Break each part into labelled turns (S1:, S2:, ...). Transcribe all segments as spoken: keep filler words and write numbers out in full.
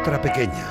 S1: letra pequeña.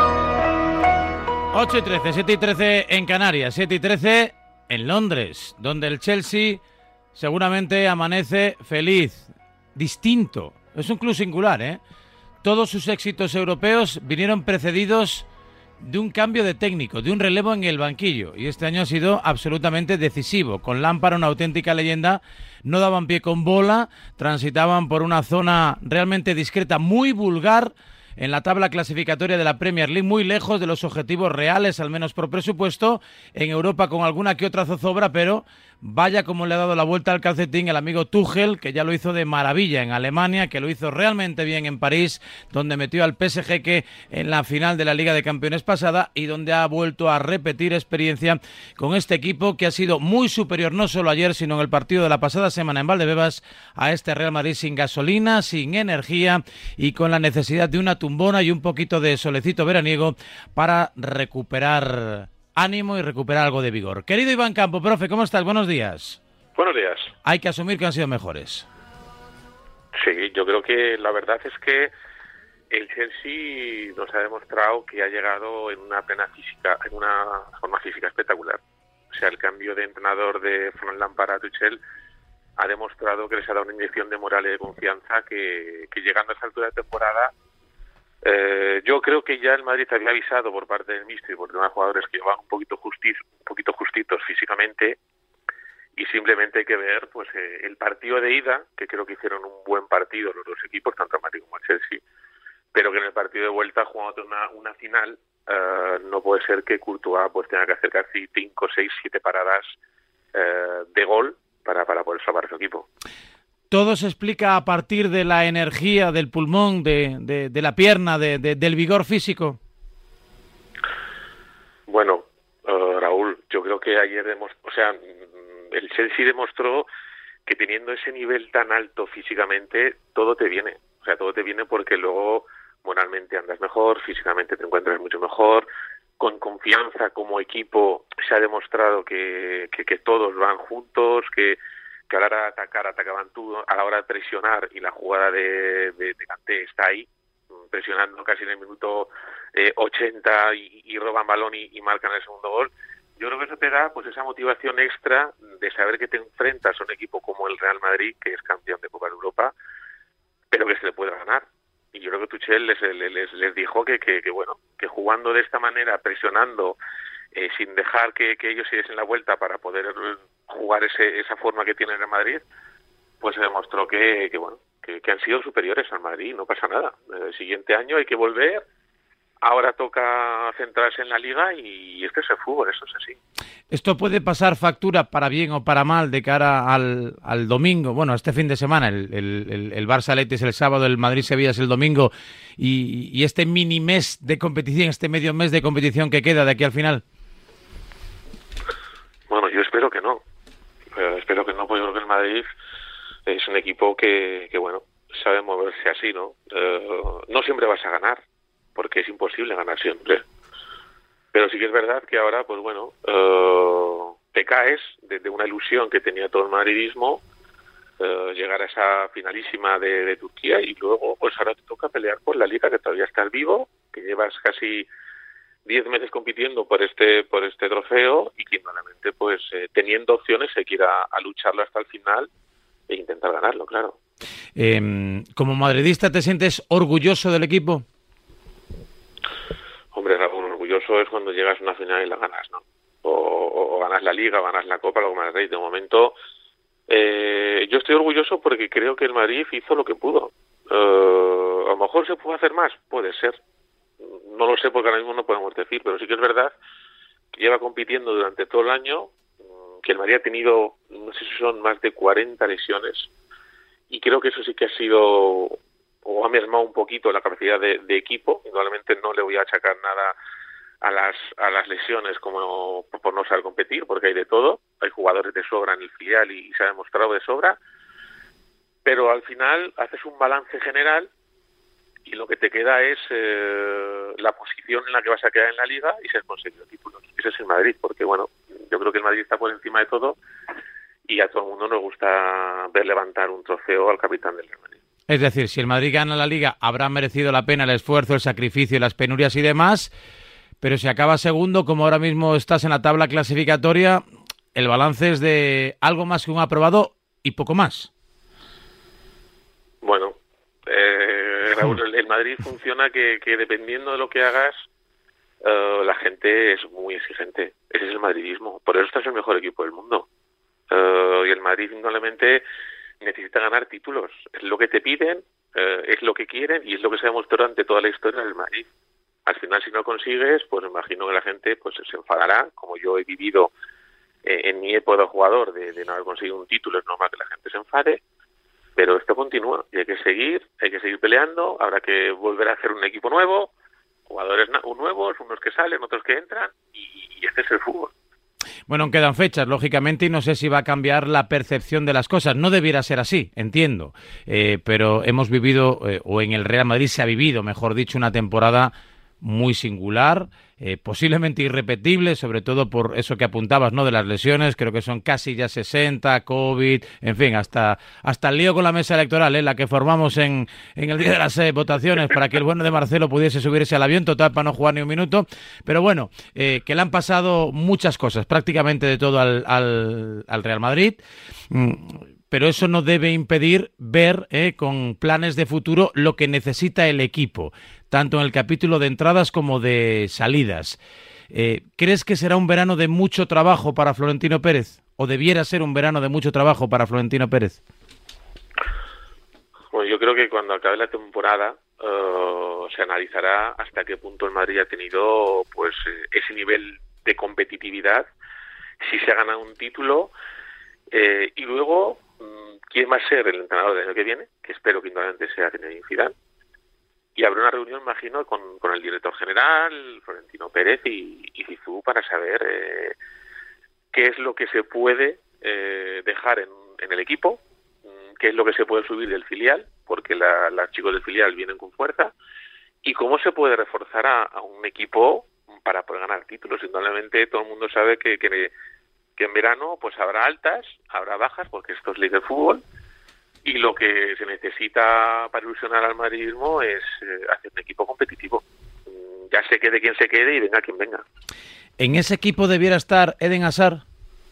S2: ocho y trece, siete y trece en Canarias, siete y trece en Londres, donde el Chelsea seguramente amanece feliz, distinto. Es un club singular, ¿eh? Todos sus éxitos europeos vinieron precedidos de un cambio de técnico, de un relevo en el banquillo. Y este año ha sido absolutamente decisivo. Con Lampard, una auténtica leyenda, no daban pie con bola, transitaban por una zona realmente discreta, muy vulgar, en la tabla clasificatoria de la Premier League, muy lejos de los objetivos reales, al menos por presupuesto, en Europa con alguna que otra zozobra, pero vaya como le ha dado la vuelta al calcetín el amigo Tuchel, que ya lo hizo de maravilla en Alemania, que lo hizo realmente bien en París, donde metió al P S G que en la final de la Liga de Campeones pasada, y donde ha vuelto a repetir experiencia con este equipo que ha sido muy superior no solo ayer, sino en el partido de la pasada semana en Valdebebas, a este Real Madrid sin gasolina, sin energía y con la necesidad de una tumbona y un poquito de solecito veraniego para recuperar ánimo y recuperar algo de vigor. Querido Iván Campo, profe, ¿cómo estás? Buenos días.
S3: Buenos días.
S2: Hay que asumir que han sido mejores.
S3: Sí, yo creo que la verdad es que el Chelsea nos ha demostrado que ha llegado en una plena física, en una forma física espectacular. O sea, el cambio de entrenador de Frank Lampard a Tuchel ha demostrado que les ha dado una inyección de moral y de confianza que, que llegando a esta altura de temporada, Eh, yo creo que ya el Madrid había avisado por parte del míster, porque eran jugadores que van un poquito justis, un poquito justitos físicamente, y simplemente hay que ver pues eh, el partido de ida, que creo que hicieron un buen partido los dos equipos, tanto el Madrid como el Chelsea, pero que en el partido de vuelta, jugando una, una final, eh, no puede ser que Courtois pues tenga que hacer casi cinco, seis, siete paradas eh, de gol para, para poder salvar a su equipo.
S2: ¿Todo se explica a partir de la energía del pulmón, de, de, de la pierna, de, de, del vigor físico?
S3: Bueno, uh, Raúl, yo creo que ayer demostró, o sea, el Chelsea demostró que teniendo ese nivel tan alto físicamente, todo te viene. O sea, todo te viene porque luego moralmente andas mejor, físicamente te encuentras mucho mejor, con confianza como equipo se ha demostrado que, que, que todos van juntos, que que a la hora de atacar, atacaban tú, a la hora de presionar, y la jugada de, de, de Kanté está ahí, presionando casi en el minuto eh, ochenta y, y roban balón y, y marcan el segundo gol. Yo creo que eso te da pues esa motivación extra de saber que te enfrentas a un equipo como el Real Madrid, que es campeón de Copa de Europa, pero que se le puede ganar. Y yo creo que Tuchel les, les, les dijo que, que, que, bueno, que jugando de esta manera, presionando, Eh, sin dejar que, que ellos se diesen la vuelta para poder jugar ese, esa forma que tienen en Madrid, pues se demostró que, que bueno que, que han sido superiores al Madrid, no pasa nada. El siguiente año hay que volver, ahora toca centrarse en la Liga y este es el fútbol, eso es así.
S2: ¿Esto puede pasar factura para bien o para mal de cara al, al domingo? Bueno, este fin de semana, el, el, el, el Barça-Athletic es el sábado, el Madrid-Sevilla es el domingo, y, y este mini mes de competición, este medio mes de competición que queda de aquí al final.
S3: Bueno, yo espero que no. Eh, espero que no, porque yo creo que el Madrid es un equipo que, que bueno, sabe moverse así, ¿no? Eh, no siempre vas a ganar, porque es imposible ganar siempre. Pero sí que es verdad que ahora, pues bueno, eh, te caes de, de una ilusión que tenía todo el madridismo, eh, llegar a esa finalísima de, de Turquía, y luego, pues ahora te toca pelear por la Liga, que todavía estás vivo, que llevas casi diez meses compitiendo por este por este trofeo, y que normalmente pues eh, teniendo opciones hay que ir a, a lucharlo hasta el final e intentar ganarlo, claro.
S2: Eh, como madridista, ¿te sientes orgulloso del equipo?
S3: Hombre, Raúl, orgulloso es cuando llegas a una final y la ganas, ¿no? O, o, o ganas la Liga, o ganas la Copa, lo que más. De momento, eh, yo estoy orgulloso porque creo que el Madrid hizo lo que pudo. Eh, a lo mejor se puede hacer más, puede ser. No lo sé porque ahora mismo no podemos decir, pero sí que es verdad que lleva compitiendo durante todo el año, que el Madrid ha tenido, no sé si son más de cuarenta lesiones, y creo que eso sí que ha sido, o ha mermado un poquito la capacidad de, de equipo. Indudablemente no le voy a achacar nada a las a las lesiones como por no saber competir, porque hay de todo, hay jugadores de sobra en el filial y, y se ha demostrado de sobra, pero al final haces un balance general y lo que te queda es eh, la posición en la que vas a quedar en la Liga y si has conseguido títulos. Ese es el Madrid, porque bueno, yo creo que el Madrid está por encima de todo y a todo el mundo nos gusta ver levantar un trofeo al capitán del Real Madrid.
S2: Es decir, si el Madrid gana la Liga, habrá merecido la pena el esfuerzo, el sacrificio, las penurias y demás, pero si acaba segundo, como ahora mismo estás en la tabla clasificatoria, el balance es de algo más que un aprobado y poco más.
S3: Bueno, eh, Raúl, el, el Madrid funciona que, que dependiendo de lo que hagas, uh, la gente es muy exigente. Ese es el madridismo. Por eso estás el mejor equipo del mundo. Uh, y el Madrid, indudablemente, necesita ganar títulos. Es lo que te piden, uh, es lo que quieren y es lo que se ha demostrado durante toda la historia del Madrid. Al final, si no consigues, pues imagino que la gente pues se enfadará, como yo he vivido eh, en mi época de jugador de, de no haber conseguido un título. Es normal que la gente se enfade, pero esto continúa y hay que seguir, hay que seguir peleando. Habrá que volver a hacer un equipo nuevo, jugadores nuevos, unos que salen, otros que entran, y, y este es el fútbol.
S2: Bueno, quedan fechas, lógicamente, y no sé si va a cambiar la percepción de las cosas. No debiera ser así, entiendo, eh, pero hemos vivido, eh, o en el Real Madrid se ha vivido, mejor dicho, una temporada muy singular, eh, posiblemente irrepetible, sobre todo por eso que apuntabas, ¿no?, de las lesiones. Creo que son casi ya sesenta, COVID, en fin, hasta hasta el lío con la mesa electoral, ¿eh?, la que formamos en, en el día de las eh, votaciones para que el bueno de Marcelo pudiese subirse al avión, total, para no jugar ni un minuto. Pero bueno, eh, que le han pasado muchas cosas, prácticamente de todo al, al, al Real Madrid. Mm. Pero eso no debe impedir ver eh, con planes de futuro lo que necesita el equipo, tanto en el capítulo de entradas como de salidas. Eh, ¿Crees que será un verano de mucho trabajo para Florentino Pérez? ¿O debiera ser un verano de mucho trabajo para Florentino Pérez?
S3: Bueno, yo creo que cuando acabe la temporada uh, se analizará hasta qué punto el Madrid ha tenido pues ese nivel de competitividad, si se ha ganado un título, eh, y luego quién va a ser el entrenador del año que viene, que espero que indudablemente sea Zinedine Zidane, y habrá una reunión, imagino, con, con el director general, Florentino Pérez y, y Zizou, para saber eh, qué es lo que se puede eh, dejar en, en el equipo, qué es lo que se puede subir del filial, porque la, los chicos del filial vienen con fuerza, y cómo se puede reforzar a, a un equipo para poder ganar títulos. Indudablemente todo el mundo sabe que... que que en verano pues habrá altas, habrá bajas, porque esto es ley del fútbol, y lo que se necesita para ilusionar al madridismo es eh, hacer un equipo competitivo. Ya se quede quien se quede y venga quien venga.
S2: ¿En ese equipo debiera estar Eden Hazard?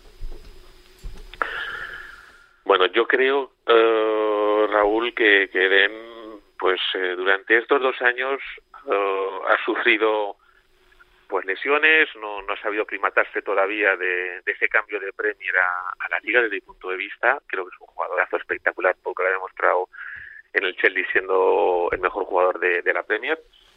S3: Bueno, yo creo, uh, Raúl, que, que Eden, pues eh, durante estos dos años uh, ha sufrido pues lesiones, no, no ha sabido aclimatarse todavía de, de ese cambio de Premier a, a la Liga desde mi punto de vista. Creo que es un jugadorazo espectacular porque lo ha demostrado en el Chelsea siendo el mejor jugador de, de la Premier.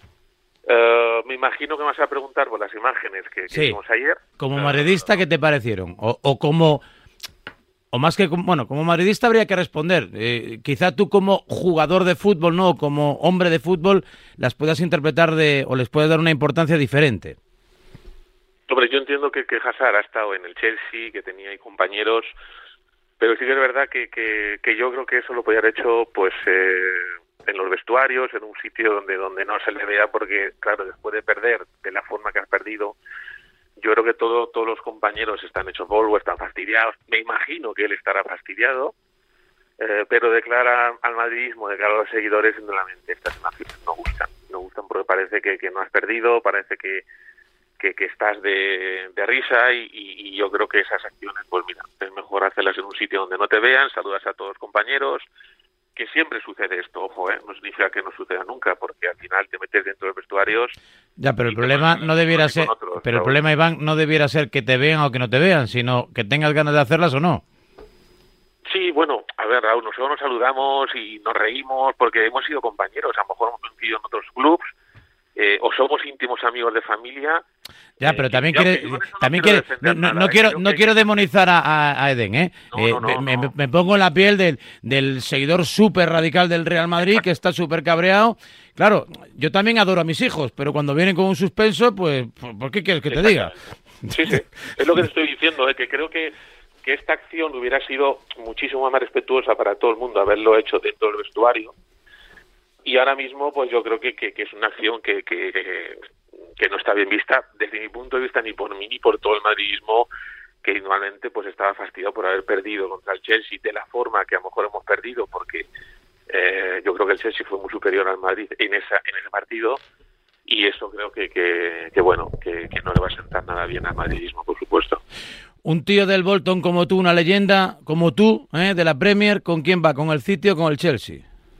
S3: Uh, me imagino que me vas a preguntar por las imágenes que, que
S2: sí.
S3: vimos ayer.
S2: Como madridista, ¿qué te parecieron? O, o como... O más que, bueno, como madridista habría que responder. Eh, quizá tú como jugador de fútbol, no, como hombre de fútbol, las puedas interpretar de, o les puedas dar una importancia diferente.
S3: Hombre, yo entiendo que, que Hazard ha estado en el Chelsea, que tenía ahí compañeros, pero sí que es verdad que, que, que yo creo que eso lo podía haber hecho pues eh, en los vestuarios, en un sitio donde, donde no se le vea, porque claro, después de perder de la forma que has perdido, yo creo que todo, todos los compañeros están hechos polvo, están fastidiados. Me imagino que él estará fastidiado, eh, pero de cara al madridismo, de cara a los seguidores, indudablemente estas imágenes no gustan. No gustan porque parece que, que no has perdido, parece que, que, que estás de, de risa y, y, y yo creo que esas acciones, pues mira, es mejor hacerlas en un sitio donde no te vean, saludas a todos los compañeros, que siempre sucede esto, ojo, ¿eh? No significa que no suceda nunca, porque al final te metes dentro de los vestuarios.
S2: Ya, pero el problema no debiera ser, otros, pero el problema, Iván, no debiera ser que te vean o que no te vean, sino que tengas ganas de hacerlas o no.
S3: Sí, bueno, a ver, Raúl, nosotros nos saludamos y nos reímos porque hemos sido compañeros, a lo mejor hemos coincidido en otros clubs, eh, o somos íntimos amigos de familia.
S2: Ya, pero también quiere, también quiere, no, no, no quiero, no quiero demonizar a, a Eden, ¿eh?
S3: No,
S2: eh
S3: no, no,
S2: me,
S3: no.
S2: me pongo en la piel del, del seguidor súper radical del Real Madrid que está súper cabreado. Claro, yo también adoro a mis hijos, pero cuando vienen con un suspenso, pues, ¿por qué quieres que te diga?
S3: Sí, sí, es lo que te estoy diciendo, ¿eh? Que creo que, que esta acción hubiera sido muchísimo más respetuosa para todo el mundo haberlo hecho dentro del vestuario. Y ahora mismo, pues yo creo que, que, que es una acción que, que, que no está bien vista desde mi punto de vista, ni por mí ni por todo el madridismo, que igualmente pues estaba fastidiado por haber perdido contra el Chelsea de la forma que a lo mejor hemos perdido, porque Eh, yo creo que el Chelsea fue muy superior al Madrid en esa en ese partido, y eso creo que, que, que bueno, que, que no le va a sentar nada bien al madridismo, por supuesto.
S2: Un tío del Bolton como tú, una leyenda como tú, ¿eh? de la Premier, ¿con quién va? ¿Con el City o con el Chelsea?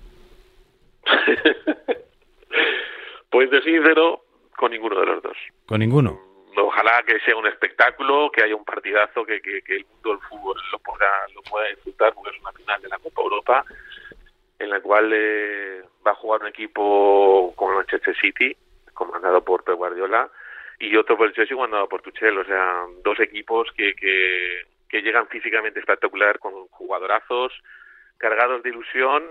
S3: Pues de sincero, con ninguno de los dos.
S2: Con ninguno.
S3: Ojalá que sea un espectáculo, que haya un partidazo, que, que, que el mundo del fútbol lo pueda, lo pueda disfrutar, porque es una final de la Copa Europa, en la cual eh, va a jugar un equipo como el Manchester City, comandado por Pep Guardiola, y otro por el Chelsea comandado por Tuchel. O sea, dos equipos que, que, que llegan físicamente espectacular, con jugadorazos, cargados de ilusión,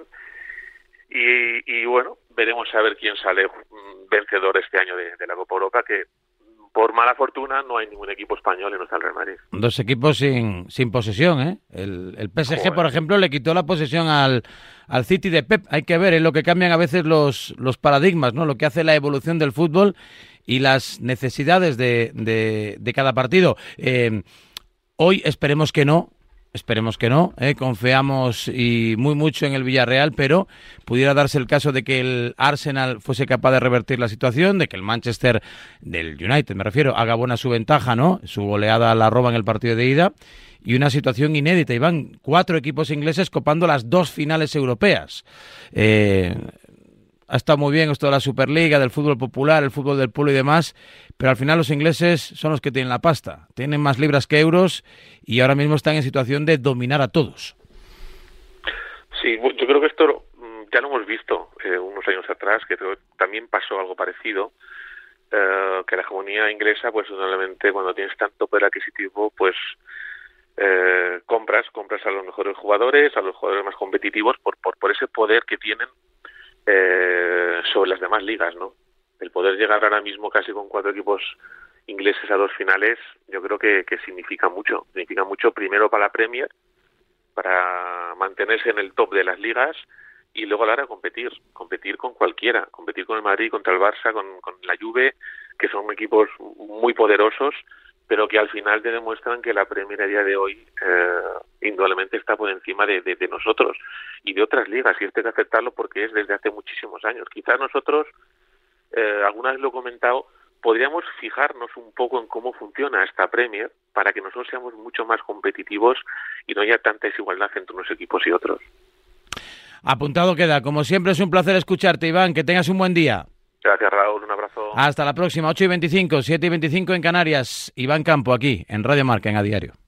S3: y, y bueno, veremos a ver quién sale vencedor este año de, de la Copa Europa, que por mala fortuna no hay ningún equipo español y no está el Real Madrid.
S2: Dos equipos sin, sin posesión, ¿eh? El, el P S G,
S3: Joder.
S2: por ejemplo, le quitó la posesión al, al City de Pep. Hay que ver, es lo que cambian a veces los, los paradigmas, ¿no? Lo que hace la evolución del fútbol y las necesidades de, de, de cada partido. Eh, hoy esperemos que no, esperemos que no, ¿eh? Confiamos y muy mucho en el Villarreal, pero pudiera darse el caso de que el Arsenal fuese capaz de revertir la situación, de que el Manchester, del United me refiero, haga buena su ventaja, ¿no? Su goleada la roba en el partido de ida, y una situación inédita. Y van cuatro equipos ingleses copando las dos finales europeas. Eh... Ha estado muy bien esto de la Superliga, del fútbol popular, el fútbol del pueblo y demás, pero al final los ingleses son los que tienen la pasta. Tienen más libras que euros y ahora mismo están en situación de dominar a todos.
S3: Sí, yo creo que esto ya lo hemos visto eh, unos años atrás, que también pasó algo parecido, eh, que la hegemonía inglesa, pues normalmente cuando tienes tanto poder adquisitivo, pues eh, compras, compras a los mejores jugadores, a los jugadores más competitivos, por, por, por ese poder que tienen Eh, sobre las demás ligas, ¿no? El poder llegar ahora mismo casi con cuatro equipos ingleses a dos finales, yo creo que, que significa mucho. Significa mucho primero para la Premier, para mantenerse en el top de las ligas, y luego a la hora de competir, competir con cualquiera, competir con el Madrid, contra el Barça, con, con la Juve, que son equipos muy poderosos, pero que al final te demuestran que la Premier a día de hoy eh, indudablemente está por encima de, de, de nosotros y de otras ligas, y esto hay que aceptarlo porque es desde hace muchísimos años. Quizás nosotros, eh, alguna vez lo he comentado, podríamos fijarnos un poco en cómo funciona esta Premier para que nosotros seamos mucho más competitivos y no haya tanta desigualdad entre unos equipos y otros.
S2: Apuntado queda. Como siempre es un placer escucharte, Iván. Que tengas un buen día.
S3: Gracias, Raúl. Un abrazo.
S2: Hasta la próxima. ocho y veinticinco, siete y veinticinco en Canarias. Iván Campo, aquí, en Radio Marca, en A Diario.